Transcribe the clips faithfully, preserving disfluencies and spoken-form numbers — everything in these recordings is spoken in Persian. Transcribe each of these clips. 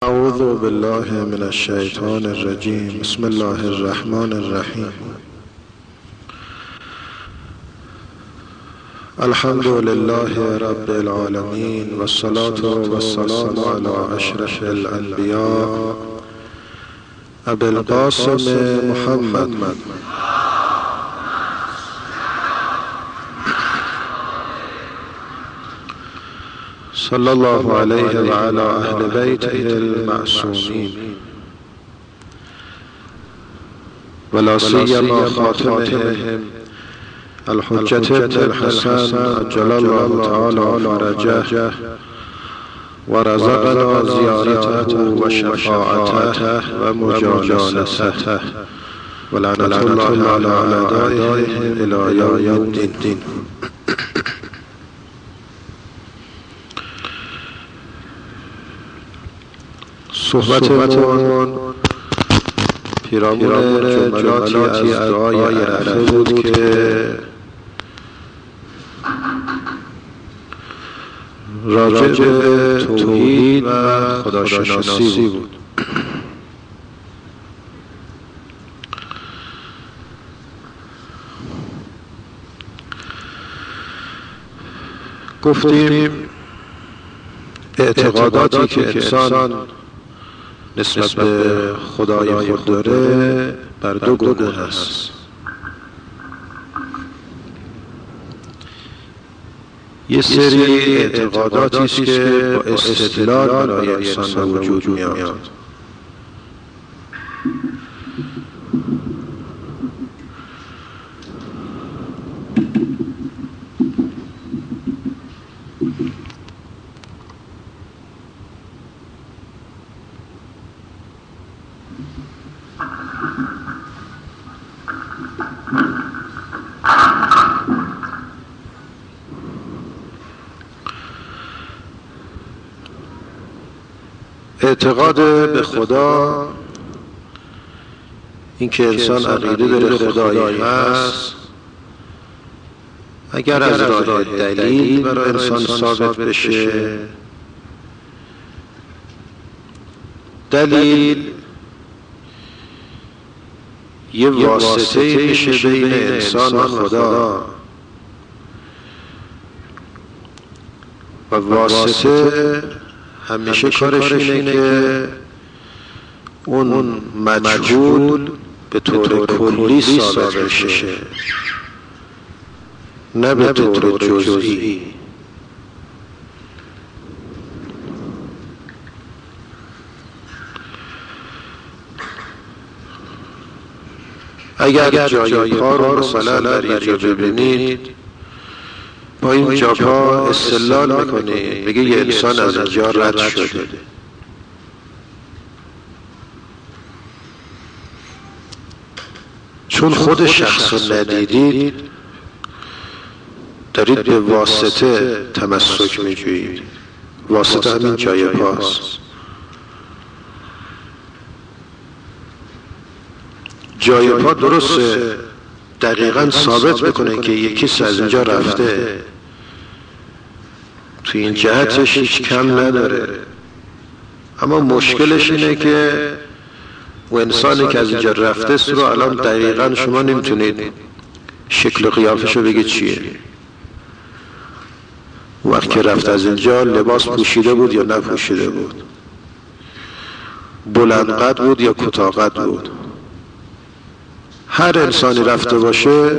اعوذ بالله من الشیطان الرجیم. بسم الله الرحمن الرحیم. الحمد لله رب العالمین والصلاة والسلام علی اشرف الانبیاء ابی القاسم محمد صلی الله علیه و علی اهل بیته المعصومین ولا سیما خاتمهم الحجة ابن الحسن عجل الله تعالی فرجه ورزقنا زیارته و شفاعته و مجالسته ولعنة الله علی اعدائهم الی یوم الدین. صحبتمون پیرامون جملاتی از دعای عرفه بود که راجع به توحید و خداشناسی بود. گفتیم اعتقاداتی که انسان نسبت به خدای خود داره بر دو گونه هست. یه سری اعتقاداتی است که با استدلال برای انسان به وجود میاد. اعتقاد به خدا، اینکه انسان عقیده داره خدایی هست، اگر از راه دلیل برای انسان ثابت بشه، دلیل یه واسطه میشه بین انسان و خدا و واسطه همیشه کارش اینه که اون مجهول به طور کلی ثابت بشه، نه به طور جزئی. اگر جای پا رو مثلا در اینجا ببینید، با این جا پا استدلال میکنه، بگه یه انسان از اینجا رد شده. چون خود شخص رو ندیدید، دارید به واسطه تمسک میجویید. واسطه همین جای پاست. جای پا درسته دقیقاً ثابت بکنه که یکی از اینجا رفته، تو این جهتش هیچ کم نداره، اما مشکلش اینه که و انسانی که از اینجا رفته است رو الان دقیقاً شما نمیتونید شکل و قیافش رو بگید چیه. وقتی که رفت از اینجا لباس پوشیده بود یا نپوشیده بود، بلند قد بود یا کوتاه قد بود. هر انسانی رفته باشه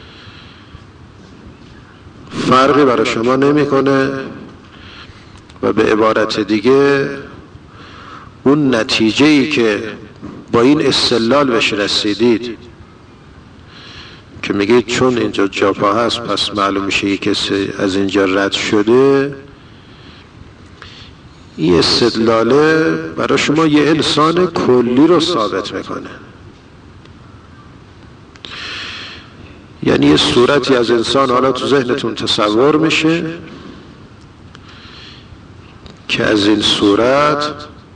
فرقی برای شما نمیکنه و به عبارت دیگه اون نتیجه‌ای که با این استدلال بهش رسیدید که میگید چون اینجا جا پا هست پس معلوم میشه یک کسی از اینجا رد شده، این استدلاله برای شما یه انسان کلی رو ثابت میکنه. یعنی یه صورتی از انسان حالا تو ذهنتون تصور میشه که از این صورت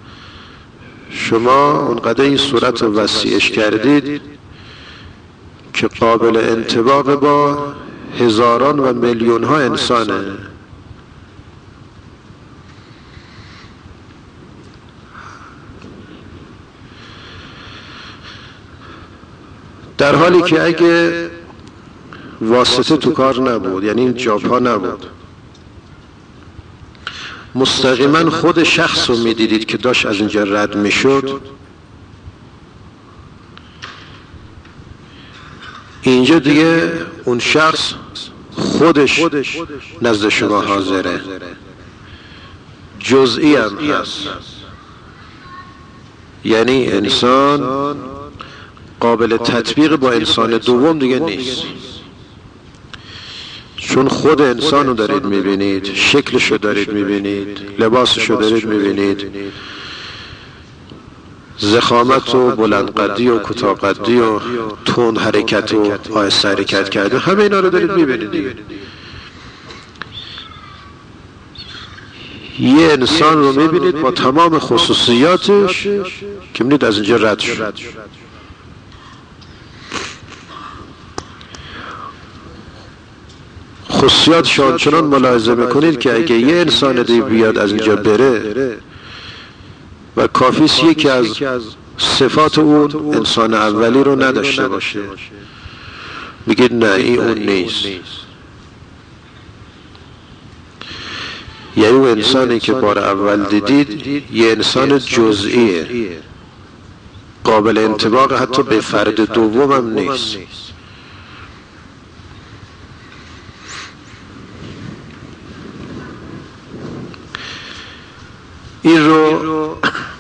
شما اونقدر این صورت رو وسیعش کردید که قابل انطباق با هزاران و میلیون ها انسانه. در حالی که اگه واسطه تو کار نبود، یعنی این جاب ها نبود، مستقیما خود شخص رو میدیدید که داشت از اینجا رد میشد، اینجا دیگه اون شخص خودش نزد شما حاضره، جزئی هم هست. یعنی انسان قابل تطبیق با انسان دوم دیگه نیست، چون خود انسان رو دارید میبینید، شکلش رو دارید میبینید، لباسش رو دارید میبینید، ضخامت و بلندقدی و کوتاه‌قدی و تند حرکت و آهسته حرکت کرده، همه اینا رو دارید میبینید دیگه. یه انسان رو میبینید با تمام خصوصیاتش که میبینید از اینجا رد شد. خصوصیاتش آنچنان ملاحظه میکنید که اگه یه انسان دیگه بیاد از اینجا بره و کافیست یکی از صفات اون انسان اولی رو نداشته باشه، میگید نه این اون نیست. یعنی اون انسانی که بار اول دیدید یه انسان جزئیه، قابل انطباق حتی به فرد دوم هم نیست. این رو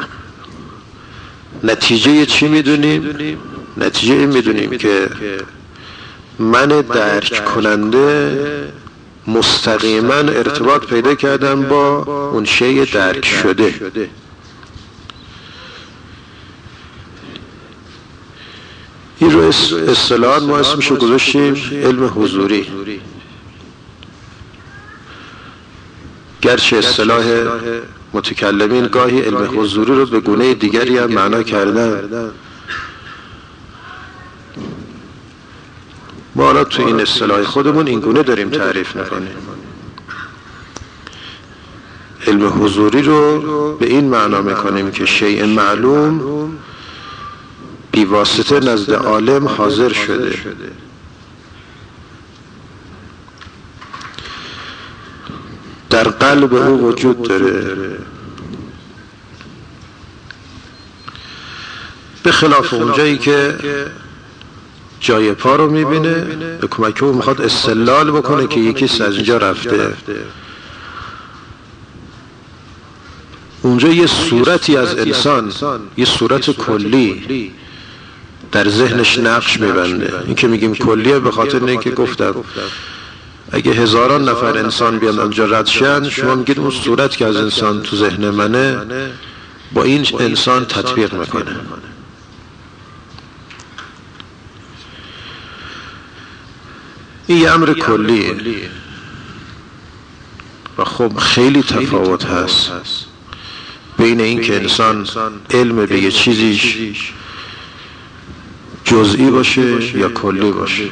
نتیجه چی میدونیم؟ نتیجه این میدونیم که من درک کننده مستقیما ارتباط پیدا کردم با اون شیء درک شده. این رو اصطلاحاً ما اسمشو گذاشتیم علم حضوری، گرچه اصطلاح متکلمین گاهی علم حضوری رو به گونه دیگری هم معنا کردن. ما الان تو این اصطلاح خودمون این گونه داریم تعریف میکنیم. علم حضوری رو به این معنا میکنیم که شیء معلوم بی واسطه نزد عالم حاضر شده، در قلب او وجود داره، به خلاف اونجایی که جای پا رو میبینه به کمک او میخواد استدلال بکنه که یکی از اینجا رفته. اونجا یه صورتی از انسان، یه صورت کلی در ذهنش نقش میبنده. این که میگیم کلیه به خاطر اینه که گفتم اگه هزاران نفر انسان بیان اونجا رد شن، شما میگید اون صورت که از انسان تو ذهن منه با این انسان تطبیق میکنه. این یه امر کلیه و خب خیلی تفاوت هست بین این که انسان علم به یه چیزیش جزئی باشه یا کلی باشه.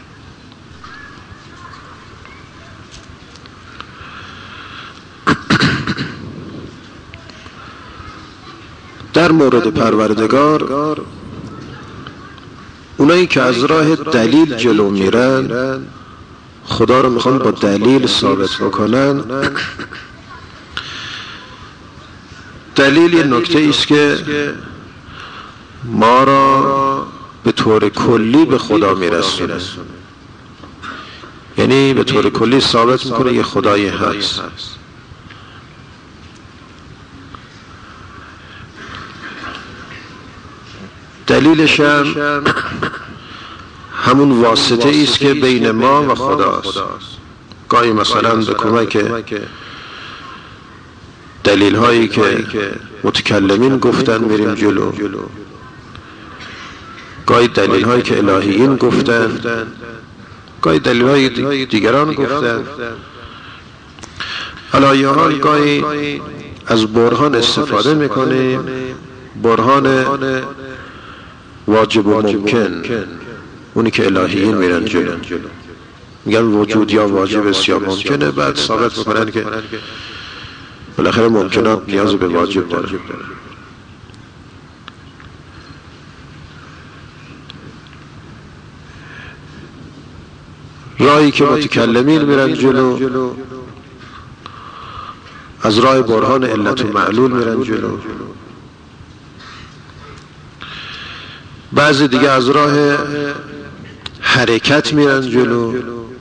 در مورد پروردگار، اونایی که از راه دلیل جلو میرن، خدا رو میخوان با دلیل ثابت بکنن. دلیل یه نکته ایست که ما را به طور کلی به خدا میرسونه، یعنی به طور کلی ثابت میکنه یه خدایی هست. دلیلش هم همون واسطه ایست که بین ما و خداست. گاهی مثلا به کمک دلیل هایی که متکلمین گفتن میریم جلو، گاهی دلیل هایی که الهیین گفتن، گاهی دلیل های دیگران گفتن. حالا یا حال گاهی از برهان استفاده میکنیم، برهان واجب و ممکن، اونی که الهیین میرن جلو، میگن وجود یا واجب است یا ممکنه، بعد ثابت میکنن که بالاخره ممکنات نیاز به واجب داره. راهی که متکلمین میرن جلو، از راه برهان علت و معلول میرن جلو. بعضی دیگه از راه حرکت میرن جلو،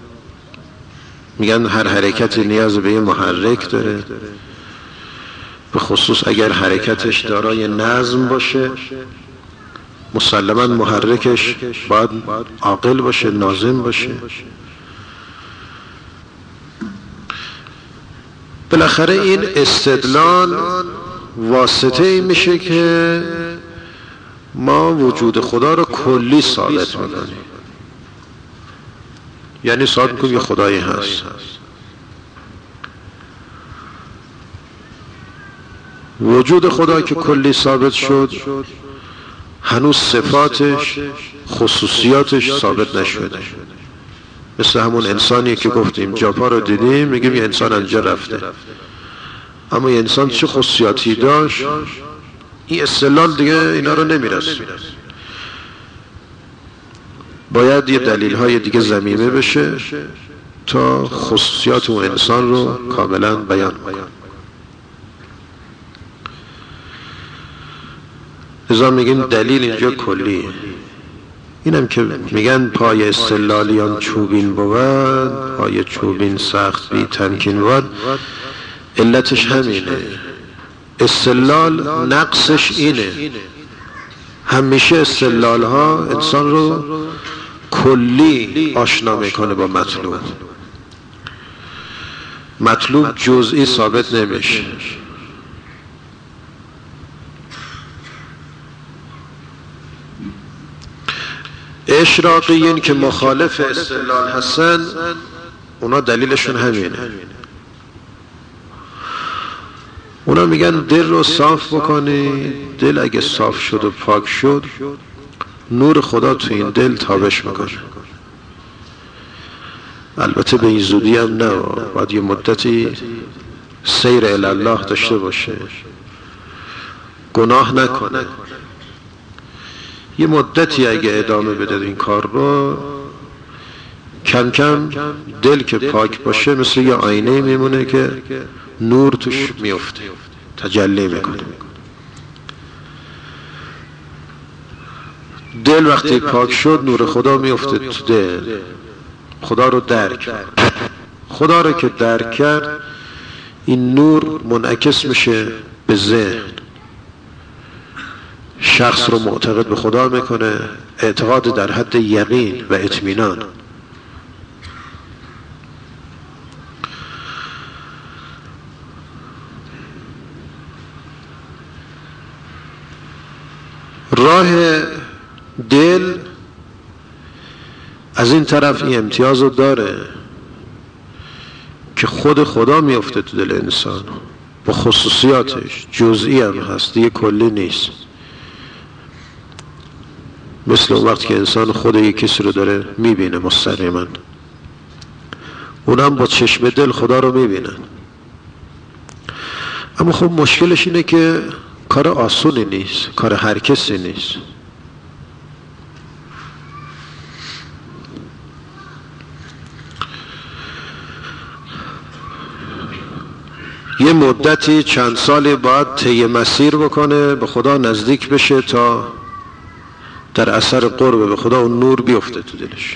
میگن هر حرکتی نیاز به یه محرک داره، به خصوص اگر حرکتش دارای نظم باشه مسلماً محرکش باید عاقل باشه، ناظم باشه. بالاخره این استدلال واسطه ای میشه که ما وجود خدا رو کلی ثابت میکنیم، یعنی ثابت میکنیم یه خدایی هست. وجود خدا که کلی ثابت شد، هنوز صفاتش، خصوصیاتش ثابت نشده. مثل همون انسانی که گفتیم جاپا رو دیدیم میگیم یه انسان انجا رفته، اما یه انسان چه خصوصیاتی داشت این استدلال دیگه اینا رو نمیرسه. باید یه دلیل های دیگه ضمیمه بشه تا خصوصیات اون انسان رو کاملا بیان کنه. لذا میگیم دلیل اینجا کلیه. اینم که میگن پای استدلالیان چوبین بود، پای چوبین سخت بی تمکین بود، علتش همینه. استدلال نقصش اینه، همیشه استدلال ها انسان رو کلی آشنا میکنه با مطلوب، مطلوب جزئی ثابت نمیشه. اشراقیین که مخالف استدلال هستن اونا دلیلشون همینه. اونا میگن دل رو صاف بکنی، دل اگه صاف شد و پاک شد نور خدا تو این دل تابش میکنه. البته به این زودی هم نه، باید یه مدتی سیر الی الله داشته باشه، گناه نکنه. یه مدتی اگه ادامه بده این کار رو، کم کم دل که پاک باشه مثل یه آینه میمونه که نور توش میفته، تجلی میکنه. دل وقتی پاک شد نور خدا میفته تو دل، خدا رو درک، خدا رو که درک کرد این نور منعکس میشه به ذهن، شخص رو معتقد به خدا میکنه، اعتقاد در حد یقین و اطمینان. راه دل از این طرف این امتیاز رو داره که خود خدا میفته تو دل انسان با خصوصیاتش، جزئی هم هست دیگه کلی نیست. مثل اون وقت که انسان خود یک کسی رو داره میبینه مستقیما، اونم با چشم دل خدا رو میبینن. اما خب مشکلش اینه که کار آسونی نیست، کار هر کسی نیست. یه مدتی چند سالی باید طی مسیر بکنه، به خدا نزدیک بشه تا در اثر قرب به خدا اون نور بیفته تو دلش.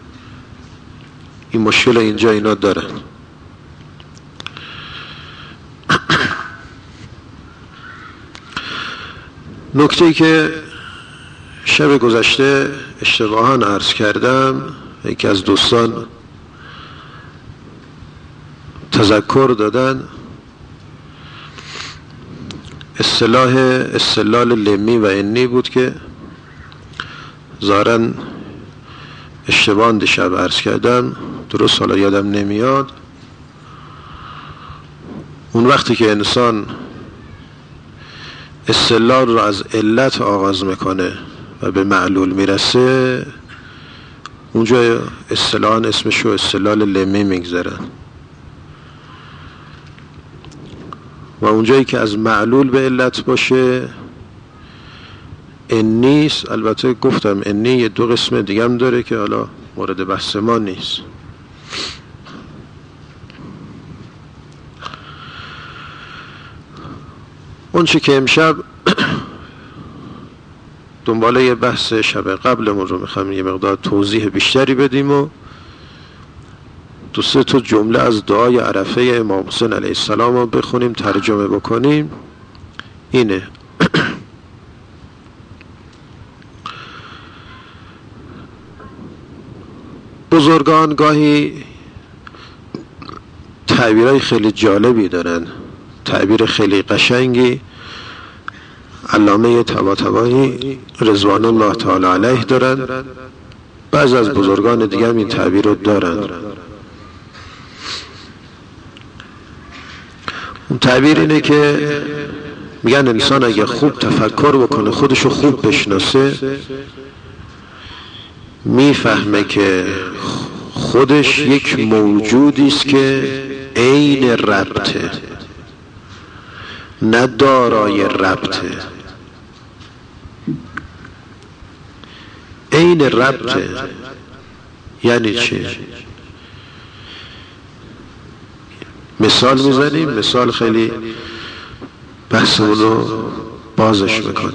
این مشکل اینجا اینا دارن. نکته‌ای که شب گذشته اشتباهاً عرض کردم، یکی از دوستان تذکر دادن، اصطلاح استدلال لمی و انی بود که ظاهراً اشتباهاً دیشب عرض کردم، درست حالا یادم نمیاد. اون وقتی که انسان استدلال رو از علت آغاز میکنه و به معلول میرسه، اونجا اصطلاحاً اسمش رو استدلال لمی میگذارن. و اونجایی که از معلول به علت باشه انی است. البته گفتم انی یه دو قسم دیگه هم داره که حالا مورد بحث ما نیست. اون چی که امشب دنباله یه بحث شب قبلمون رو میخوام یه مقدار توضیح بیشتری بدیم و دو سه تا جمله از دعای عرفه امام حسین علیه السلام رو بخونیم، ترجمه بکنیم. اینه: بزرگان گاهی تعبیرهای خیلی جالبی دارن، تعبیر خیلی قشنگی علامه طباطبایی رضوان الله تعالی علیه دارن، بعض از بزرگان دیگه هم این تعبیر رو دارن. اون تعبیر اینه که میگن انسان اگه خوب تفکر بکنه، خودشو خوب بشناسه، میفهمه که خودش یک موجودی است که عین ربطه، نه دارای ربطه، عین ربطه. یعنی چی؟ مثال میزنیم، مثال خیلی بحثمون رو بازش میکنه.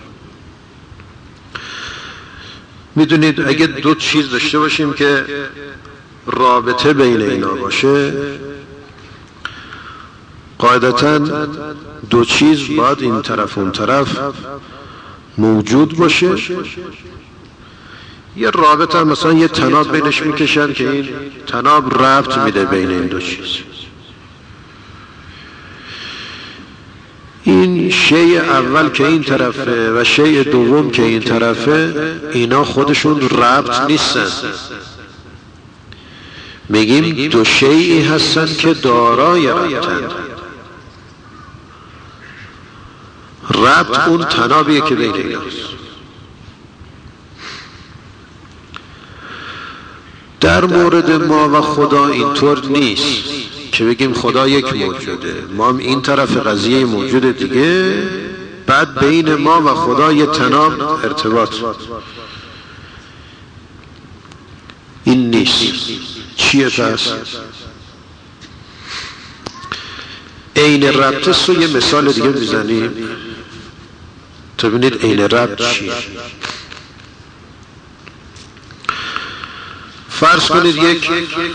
میدونید اگه دو چیز داشته باشیم که رابطه بین اینا باشه، قاعدتاً دو چیز باید این طرف اون طرف موجود باشه. یه رابطه مثلا یه تناب بینش میکشن که این تناب ربط میده بین این دو چیز. این شیء اول که این طرفه و شیء دوم که این طرفه، اینا خودشون ربط نیستن. میگیم دو شیئی هستن که دارای ربطن. ربط اون تنابیه که بین ایناست. در مورد ما و خدا اینطور نیست که بگیم خدا یک موجوده، ما هم این طرف قضیه موجود دیگه، بعد بین ما و خدا یه تناب ارتباط. این نیست. چیه پس؟ عین ربط است. و یه مثال دیگه بزنیم تا ببینید عین ربط چیه. فرض کنید یک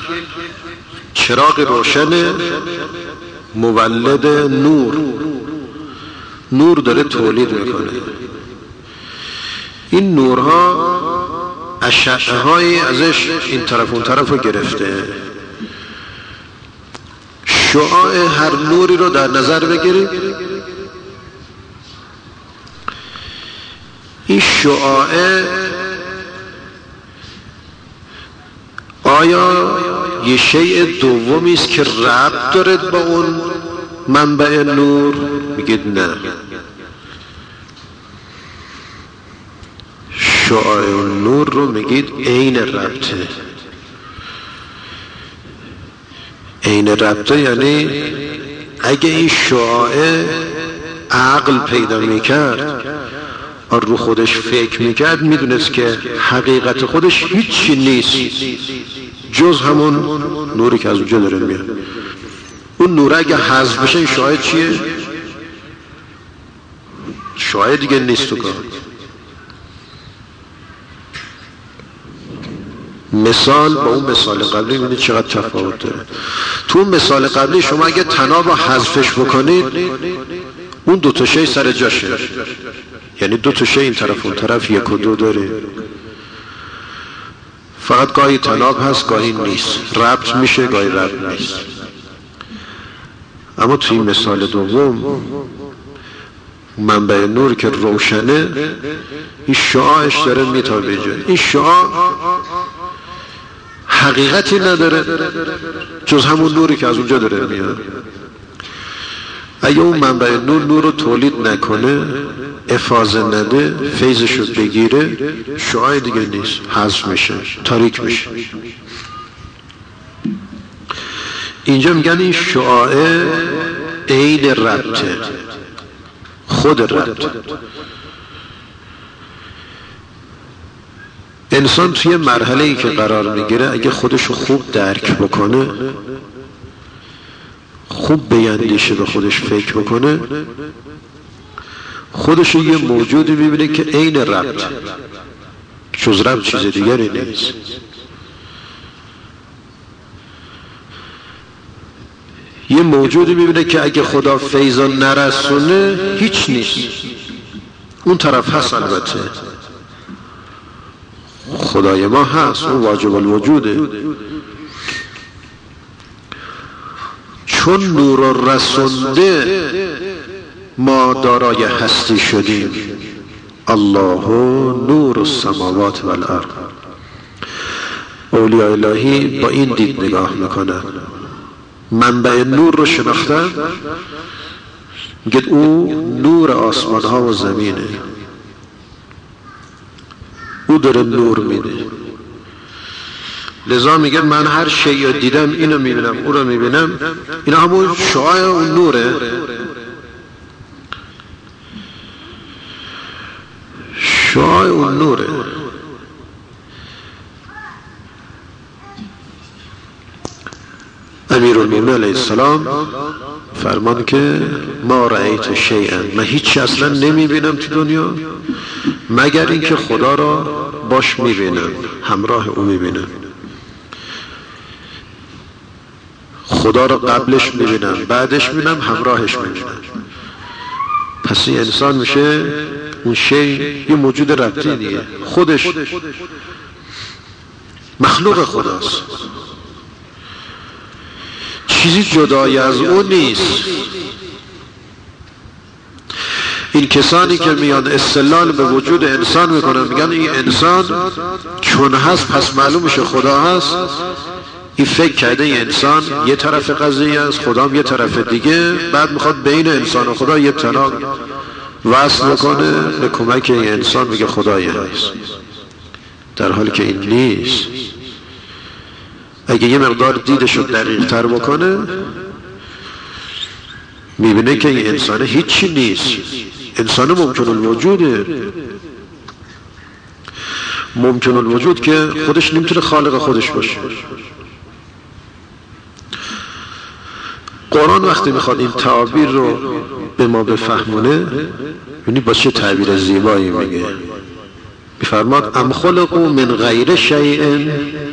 چراغ روشن مولد نور نور داره تولید میکنه. این نورها اشعه های ازش این طرف اون طرف رو گرفته. شعاع هر نوری رو در نظر بگیرید. این شعاع آیا یه شیء دومی است که ربط دارد با اون منبع نور؟ میگید نه. شعاع نور رو میگید عین ربطه. عین ربطه یعنی اگه این شعاع عقل پیدا میکرد و رو خودش فکر میکرد، میدونست که حقیقت خودش هیچی نیست جز همون نوری که از اونجا داره میاد. اون نور اگه حذف بشه این شعاع چیه؟ شعاع دیگه نیست تو کار. مثال با اون مثال قبلی میبینید چقدر تفاوت داره. تو اون مثال قبلی شما اگه طناب رو حذفش بکنید، اون دو تا شی سر جاشه، یعنی دو تا شی این طرف اون طرف یک و دو داره. فقط گاهی طناب هست گاهی نیست، ربط میشه گاهی ربط نیست. اما توی مثال دوم منبع نور که روشنه، این شعاعش داره میتابه جا. این شعاع حقیقتی نداره جز همون نوری که از اونجا داره میاد. اگه اون منبع نور نور رو تولید نکنه، افاضه نده، فیضشو بگیره، شعاع دیگه نیست، حذف میشه، تاریک میشه. اینجا میگن این شعاع عین ربطه، خود ربطه. انسان توی مرحله ای که قرار میگیره، اگه خودشو خوب درک بکنه، خوب بیندیشه، به خودش فکر بکنه، خودش یه موجودی میبینه که عین رب، جز رب چیز دیگری نیست. یه موجودی میبینه که اگه خدا فیضا نرسونه هیچ نیست. اون طرف هست البته، خدای ما هست، اون واجب الوجوده. چون نور رسونده ما دارای هستی شدیم. الله نور السماوات والارض. اولیاء الهی با این دید نگاه میکنن، منبع نور رو شناختن، میگه او نور آسمان ها و زمینه، او داره نور میده. لذا میگه من هر شیء رو دیدم اینو میبینم، او رو میبینم. اینا همون شعاع اون نوره. شعاع اون نوره. امیرالمومنین علیه السلام فرمان که ما رأیت شیئا، من هیچ اصلا نمیبینم تو دنیا مگر اینکه خدا را باش میبینم، همراه او میبینم. خدا را قبلش میبینم، بعدش میبینم، همراهش میبینم. پس این انسان میشه اون شی یه موجود ربطی دیگه، خودش مخلوق خداست، چیزی جدای از اون نیست. این کسانی که میان استدلال به وجود انسان میکنن، میگن این انسان چون هست پس معلوم میشه خدا هست، این فکر کرده این انسان یه طرف قضیه است، خدا هم یه طرف دیگه، بعد میخواد بین انسان و خدا یه تناق وصل کنه به کمک این انسان، میگه خدایی هست، در حالی که این نیست. اگه یه مقدار دیدش رو دقیق تر بکنه میبینه که این انسان هیچی نیست. انسان ممکن الوجوده، ممکن الوجود که خودش نمیتونه خالق خودش باشه. قرآن وقتی میخواد این تعابیر رو به ما بفهمونه، یعنی با چه تعبیر زیبایی میگه. میفرماد ام خلقوا من غیر شیء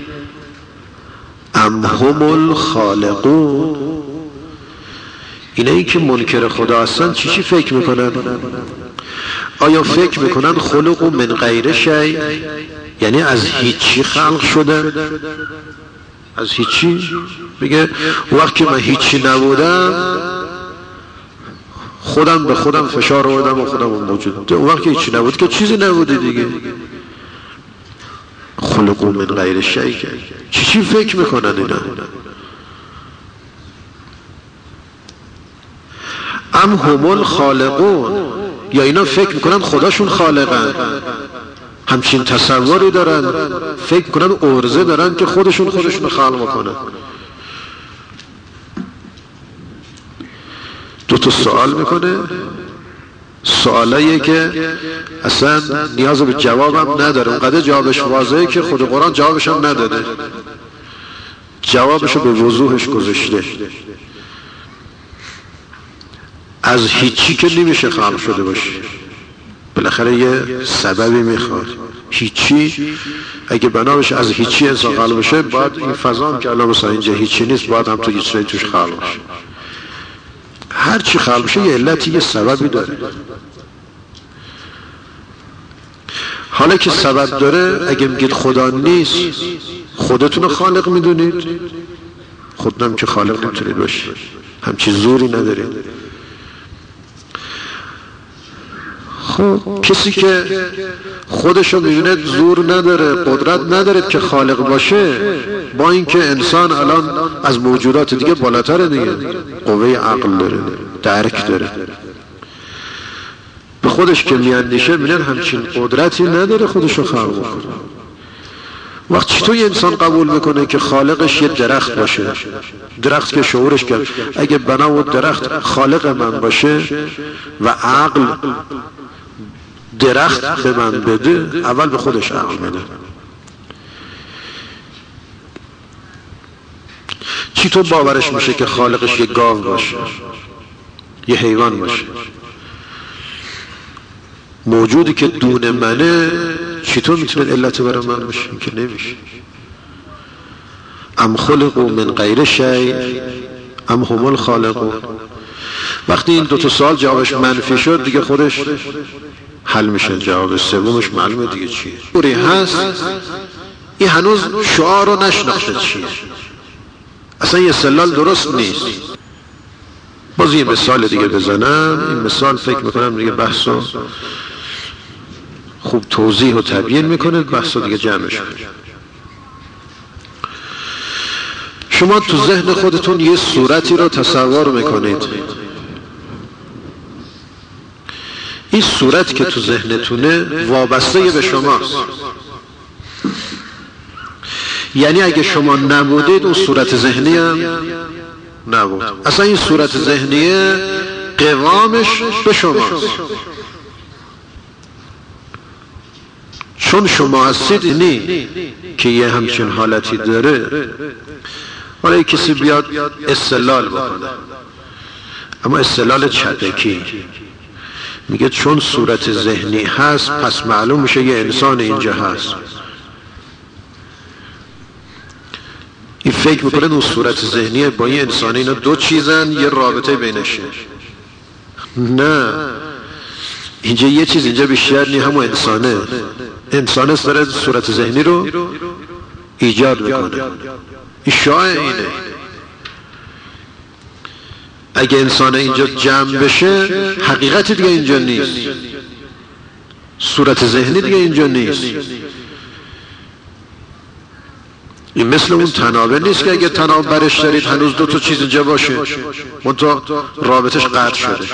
ام هم الخالقون. اینایی که منکر خدا هستن چی چی فکر میکنن؟ آیا فکر میکنن خلقوا من غیر شیء یعنی از هیچی خلق شدن؟ از هیچی؟ میگه وقتی من هیچی نبودم خودم به خودم فشار آوردم و خودم موجود. اون وقت هیچی نبود که چیزی نبوده دیگه. خلقوا من غیر شیء چی چی فکر میکنن اینا؟ ام هم الخالقون، یا اینا فکر میکنن خداشون خالقن، همچین تصوری دارن، فکر میکنن عرضه دارن که خودشون خودشون خلق میکنن. دو تا سوال میکنه، سوالایی که اصلا نیاز به جوابم نداره، اونقدر جوابش واضحه که خود قرآن جوابش هم نداده، جوابشو به وضوحش گذاشته. از هیچی که نمیشه خلق شده باشه، بالاخره یه سببی میخواد. هیچی اگه بنا بشه از هیچی انسان خلق بشه، باید این فضا هم که الان مثلا اینجا هیچی نیست، باید هم تو یه چیزی توش خلق بشه. هر چی خلق بشه یه علتی، یه سببی داره. حالا که سبب داره، اگه میگید خدا نیست، خودتون خالق میدونید؟ خودم که خالق نمیتونید باشید، همچی زوری ندارید. خب کسی که خودشو میبینه زور نداره، قدرت نداره که خالق باشه، با اینکه انسان الان از موجودات دیگه بالاتره دیگه، قوه عقل داره، درک داره، به خودش که میاندیشه میبینه همچین قدرتی نداره خودشو خلق کنه. وقت چطور یه انسان قبول میکنه که خالقش یه درخت باشه؟ درخت که شعورش کرد اگه بنا و درخت خالق من باشه و عقل درخت به من بده، اول به خودش عقل بده. چطور باورش میشه که خالقش یه گاو باشه، یه حیوان باشه؟ موجودی که دون منه چطور میتونه علت برای من باشه؟ که نمیشه. ام خلقوا من غیر شیء ام هم الخالقون. وقتی این دو تا سوال جوابش منفی شد دیگه خودش حل میشه. جواب سومش معلومه دیگه چیه. اوری هست این هنوز شعار رو نشناخته چیه، اصلا یه استدلال درست نیست. باز یه مثال دیگه بزنم. این مثال فکر میکنم دیگه بحث رو خوب توضیح و تبیین میکنه، بحث رو دیگه جمعش کنه. شما تو ذهن خودتون یه صورتی رو تصور میکنید. این صورت که تو ذهنتونه وابسته به شماست. یعنی اگه شما نبودید اون صورت ذهنی هم نبود. اصلا این صورت ذهنیه قوامش به شماست. چون شما هستید نی که یه همچین حالتی داره. حالا کسی بیاد استدلال بکنه، اما استدلال چتکی، میگه چون صورت ذهنی هست پس معلوم میشه یه انسان اینجا هست. این فکر میکنه اون صورت ذهنی با یه انسانی، اینا دو چیزن، یه رابطه بینشه. نه، اینجا یه چیز اینجا بیشتر نی، همون انسانه. انسانه داره صورت ذهنی رو ایجاد میکنه. این شایع اینه. اگه انسان اینجا جمع بشه حقیقت دیگه اینجا نیست، صورت ذهنی دیگه اینجا نیست. این مثل اون تنابه نیست که اگه تناب برش دارید هنوز دو تا چیز اینجا باشه منتها رابطش قطع شده.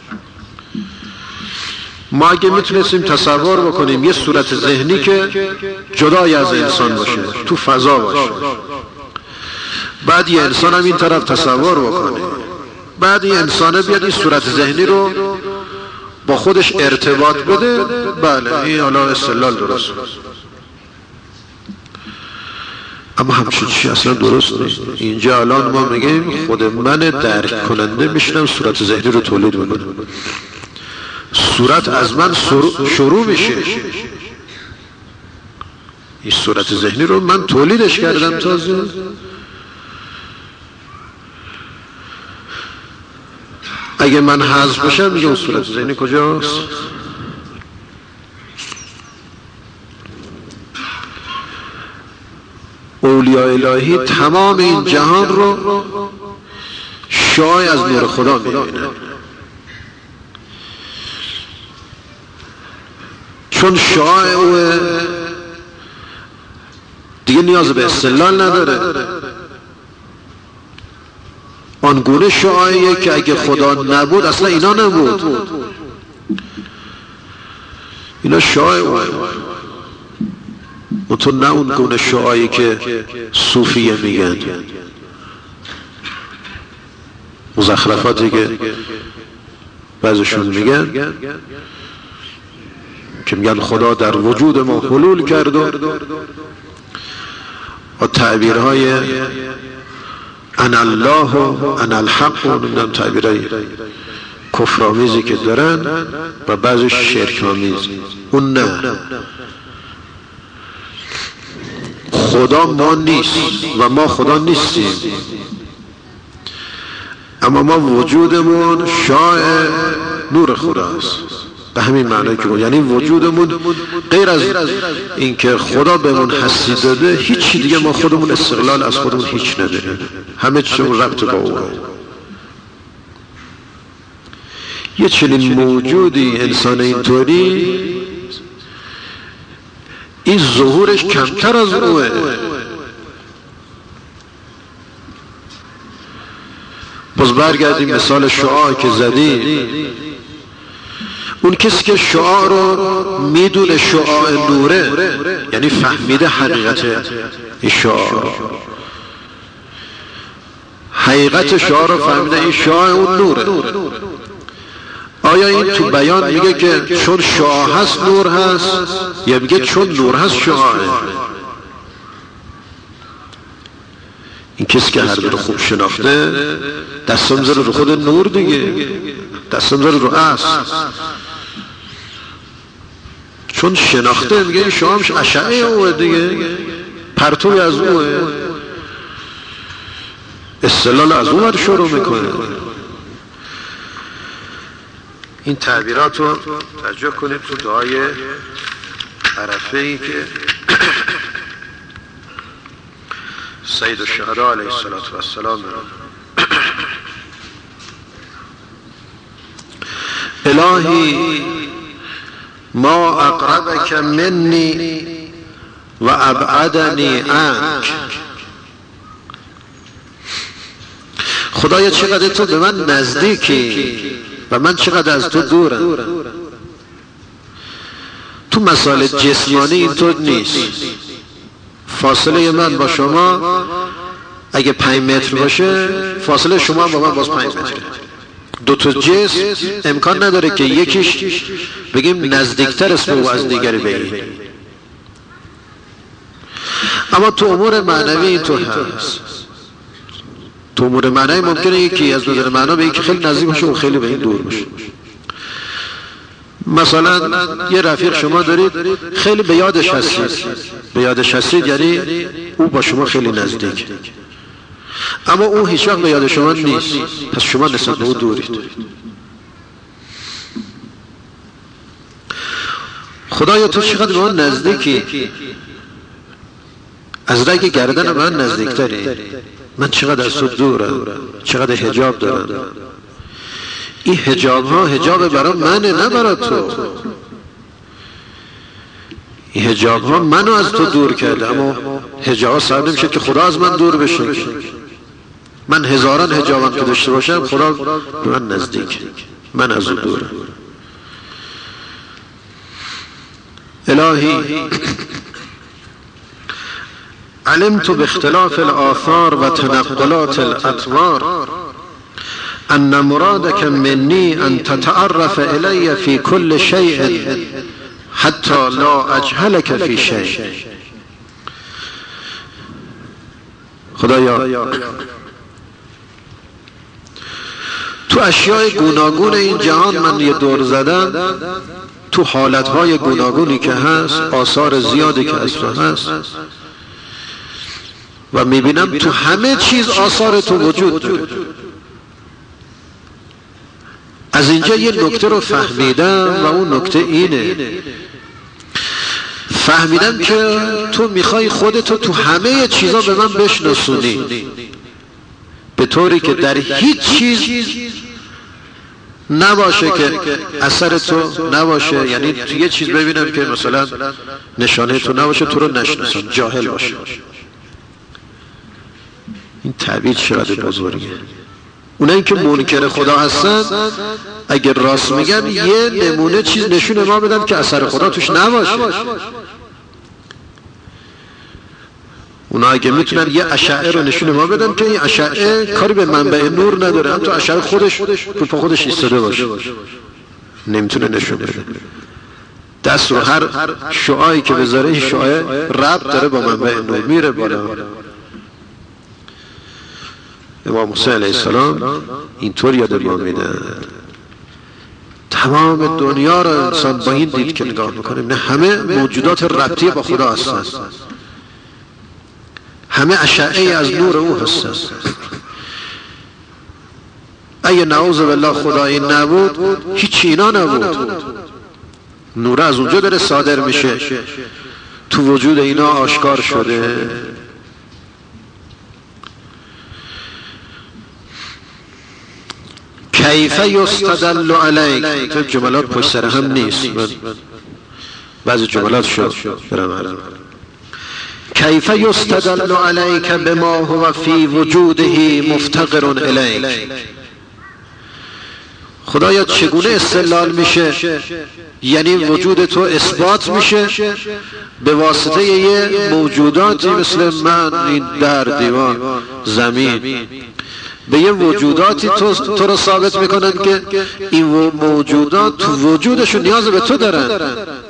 ما اگه میتونستیم تصور بکنیم یه صورت ذهنی که جدای از انسان باشه، تو فضا باشه، بعد یه انسان هم این طرف تصور بکنه، بعد یه انسانه بیاد این صورت ذهنی رو با خودش ارتباط بده، بله این حالا استدلال درست. اما همچین چی اصلا درست نیست. اینجا الان ما میگیم خود من درک کننده میشنم صورت ذهنی رو تولید بکنم. صورت از من شروع میشه. این صورت ذهنی رو من تولیدش کردم تازه. اگه من حذف بشم میگم صورت ذهنی کجاست؟ اولیاء الهی تمام این جهان رو شای از نور خدا میبینن، چون شای او دیگه نیاز به استدلال نداره. آنگونه شاییه که اگه خدا نبود اصلا اینا نبود. اینا شای اوه، تو نه اون گونه شعایی که صوفیه میگن، مزخرفاتی که بعضشون میگن که میگن خدا در وجود ما حلول کرد و و تعبیرهای انا الله و انا الحق و نمیدونم تعبیرهای کفرآمیزی که دارن و بعضش شرک‌آمیز. اون نه، خدا ما نیست و ما خدا نیستیم، اما ما وجودمون شاع نور خداست. به همین معنی که یعنی وجودمون غیر از اینکه خدا بهمون هستی داده هیچی دیگه ما خودمون استقلال از خودمون هیچ نداریم، همه چیزمون ربط با اوه. یه چنین موجودی انسان اینطوری این ظهورش کمتر از اوه. باز برگردیم مثال شعاع که زدیم. اون کسی که شعاع رو میدونه شعاع نوره، یعنی فهمیده حقیقت این شعاع، حقیقت شعاع رو فهمیده این شعاع اون نوره. آیا این تو بیان میگه که چون شعاع هست نور هست، یا میگه چون نور هست شعاعه؟ این کسی که هر دو رو خوب شناخته دستم میذاره رو خود نور دیگه، دستم میذاره رو اصل. چون شناخته میگه این شامش اشعه اوه دیگه، پرتوی از اوه، استدلال از اون شروع میکنه. این تعبیرات رو توجه کنید تو دعای عرفه ای که سید الشهدا علیه السلام الهی ما اقربک منی و ابعدنی عنک. خدایا چقدر تو به من نزدیکی و من چقدر از تو دورم. تو مسائل جسمانی اینطور نیست. فاصله من با شما اگه پنج متر باشه، فاصله شما با من باز پنج متره. دو تا جسم امکان نداره که یکیش بگیم نزدیکتر اسم او از دیگری بگیم. اما تو امور معنوی اینطور هست. تو امور معنوی ممکنه یکی از نظر معنا به یکی خیلی نزدیک باشه و خیلی به این دور باشه. مثلا یه رفیق شما دارید خیلی به یادش هستید، به یادش هستید یعنی او با شما خیلی نزدیک، اما او هیچ وقت به یاد شما نیست، پس شما نسبت به او دورید. خدایا تو چقدر به من نزدیکی، از رگ گردن من نزدیکتری، من چقدر از تو دورم، چقدر حجاب دارم. این حجاب ها حجاب برای منه نه برای تو. این حجاب ها منو از تو دور کرده، اما حجاب ها سبب نمیشه که خدا از من دور بشه. من هزاران حجابم که داشته باشم خدا به من نزدیک، من از او دورم. الهی علمت باختلاف الآثار و تنقلات الأطوار ان مرادك مني ان تتعرف الي في كل شيء حتى لا اجهلك في شيء. خدایا تو اشیاء گوناگون این جهان من یه دور زدم، تو حالتهای گوناگونی که هست، آثار زیادی که از تو هست و میبینم تو همه چیز آثار تو وجود داره. از اینجا یه نکته رو فهمیدم و اون نکته اینه، فهمیدم که تو میخوای خودتو تو همه چیزا به من بشناسونی، به طوری که در هیچ چیز نباشه که اثر تو نباشه. یعنی تو یه چیز ببینم که مثلا نشانه تو نباشه، تو رو نشناسم، جاهل باشه. این تعبیر چقدر بزرگه. اونایی که منکر خدا هستن اگر راست میگن یه نمونه چیز نشون ما بدن که اثر خدا توش نباشه. اونا اگه میتونن یه اشعه رو نشون ما بدن که این اشعه کاری به منبع نور نداره، هم تو اشعه خودش تو پا خودش ایستاده باشه، نمیتونه نشون بده. دست رو هر شعاعی که بذاره این شعاع ربط داره با منبع نور، میره بالا. امام حسین علیه السلام اینطور یاد ما میدن. تمام دنیا رو انسان با این دید که نگاه میکنه، نه همه موجودات ربطی با خدا هستن، همه اشعه از نور او هستن. اگه نعوذ بالله خدا این نبود هیچ اینا نبود. نور از اونجا داره صادر میشه، تو وجود اینا آشکار شده. کیف یستدل علیک، تو جملات پشت سر هم نیست، بعضی جملات شد برم. کیف یستدل علیک بما هو فی وجوده مفتقر الیک. خدایا چگونه استدلال میشه، یعنی وجود تو اثبات میشه به واسطه یه موجوداتی مثل من، این در دیوان، زمین، به یه وجوداتی تو, تو رو ثابت میکنن که این موجودات تو وجودشون نیاز به تو دارن.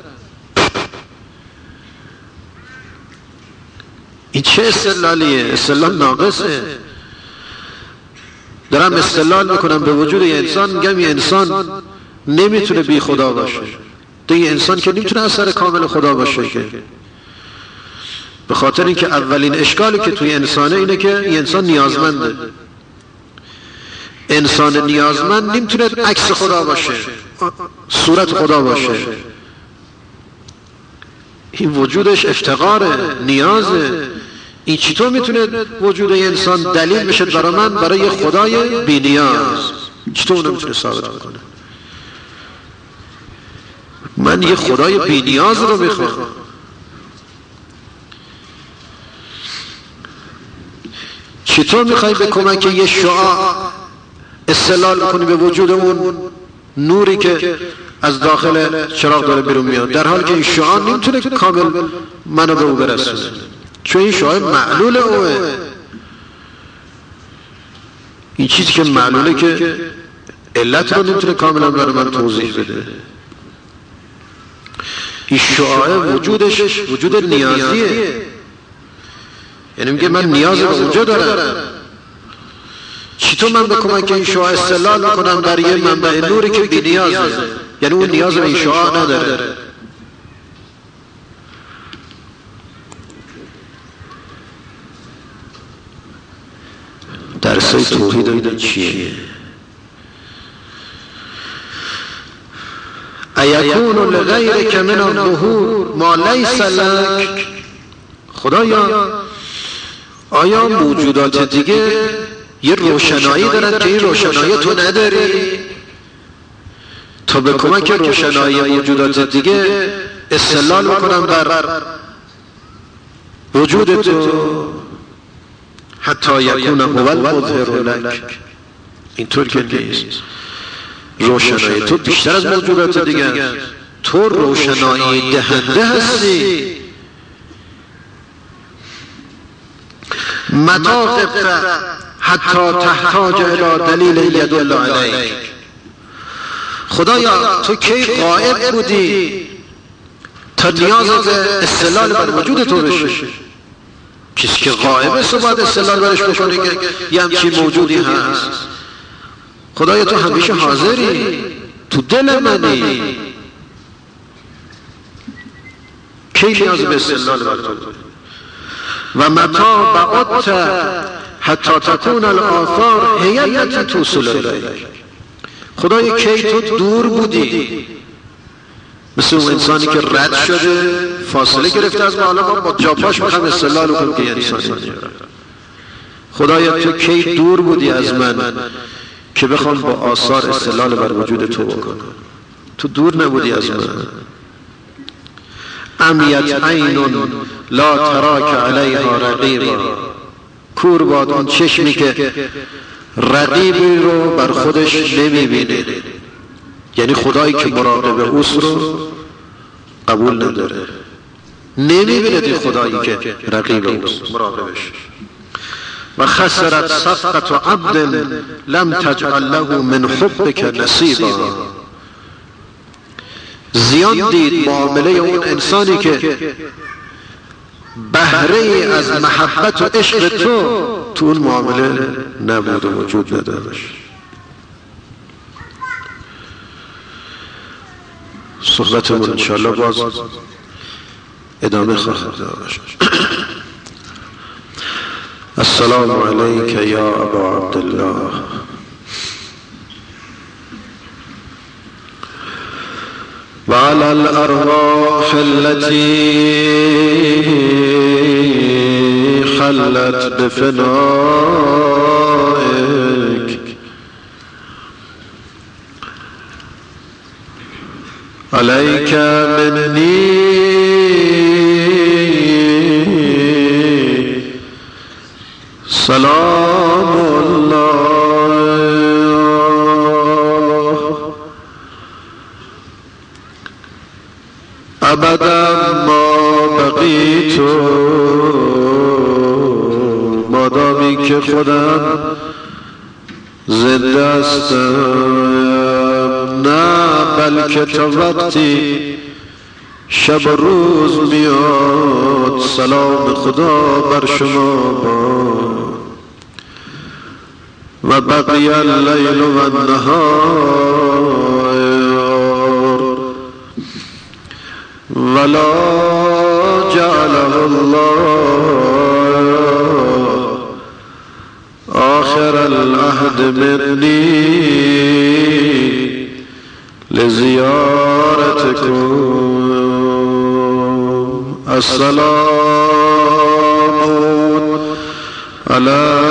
این چه استدلالیه؟ استدلال ناقصه. دارم استدلال میکنم به وجود یه انسان، میگم یه انسان نمیتونه بی خدا باشه، دیگه انسان که نمیتونه اثر کامل خدا باشه که، به خاطر اینکه اولین اشکالی که توی انسانه اینه که این انسان نیازمنده. انسان نیازمند نمیتونه عکس خدا باشه، صورت خدا باشه. این وجودش افتقاره، نیازه. این چطور میتونه وجود انسان دلیل بشه برای من برای خدای بی نیاز؟ چطور اونو میتونه ثابت کنه؟ من یه خدای بی نیاز رو میخوام. چطور میخوای به کمک یه شعاع استدلال کنی به وجود اون نوری که از داخل چراغ داره بیرون میاد، در حالی که این شعاع نمیتونه کامل منو به او برسونه، چون این شعاع معلول اوه. این چیزی که معلوله که علت رو نمیتونه کاملا برای من توضیح بده. این شعاع وجودش وجود نیازیه، یعنی میگه من نیاز به اونجا دارم. چطور من به کمک این شعاع استدلال میکنم برای یه منبع نوری که بی نیازه، یعنی اون نیاز به این شعاع نداره؟ درسای توحید اینا چیه؟ ایکون لغیرک من الظهور ما لیس لک. خدایا آیا موجودات دیگه یه روشنایی دارن که این روشنایی تو نداری؟ تا به کمک روشنایی موجودات دیگه استدلال میکنم بر وجود تو. حتی یکون هو المظهر لک. اینطور که نیست. روشنایی تو بیشتر از موجودات دیگه، تو روشنایی دهنده هستی. متا غبت حتی تحتاج الی دلیل یدل علیک. خدایا تو کی غائب بودی تا نیاز به استدلال بر وجود تو بشه؟ کسی که غائبه تو باید استدلال برش بکنی که یه همچین موجودی هست. خدایا تو همیشه حاضری، تو دل منی، کی نیاز به استدلال بر تو؟ و متا بعدت حتی تکون الآثار هیئت توصل الیک. خدایا کی تو دور بودی، مثل اون انسانی که رد شده فاصله گرفته از ما، حالا ما با جاپاش میخوام استدلال کنیم که انسانی. خدایا تو کی دور بودی از من که بخوام با آثار استدلال بر وجود تو بکنم؟ تو دور نبودی از من. امیت عین لا تراک علیها رقیبا. کور باد اون چشمی که رقیبی رو بر خودش نمیبینه، یعنی خدایی که مراقب اوست رو قبول نداره، نمیبینه دی خدایی که رقیب اوست مراقبش. و خسرت صفقت عبد لم تجعل له من حبک نصیبا. زیان دید معامله اون انسانی که بهره از محبت و عشق تو تو اون معامله نبود و وجود نداشت. صحبتمون انشاءالله باز ادامه خواهد داشت. السلام علیک یا ابا عبدالله. وعلى الأرواح التي حلت بفنائك عليك مني سلام الله. ابدا ما بقیت، مادامی که خودم زنده استم، نه بلکه تا وقتی شب و روز میاد سلام خدا بر شما باد. و بقی اللیل و النهار ولا جعله الله آخر العهد مني لزيارتكم. السلام على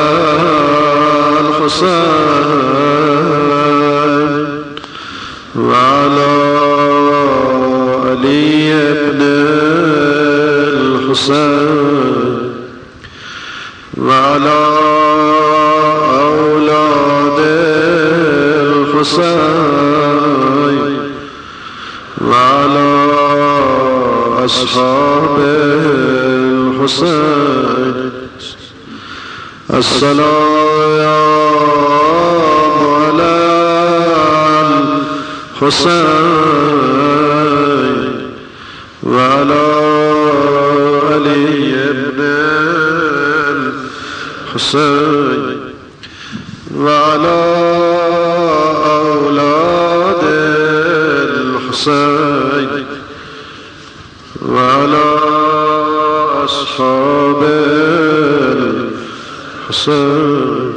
الحسين وعلى علي بن الحسين وعلى أولاد الحسين وعلى أصحاب الحسين. السلام على الحسين وعلى علي بن الحسين وعلى أولاد الحسين وعلى أصحاب الحسين.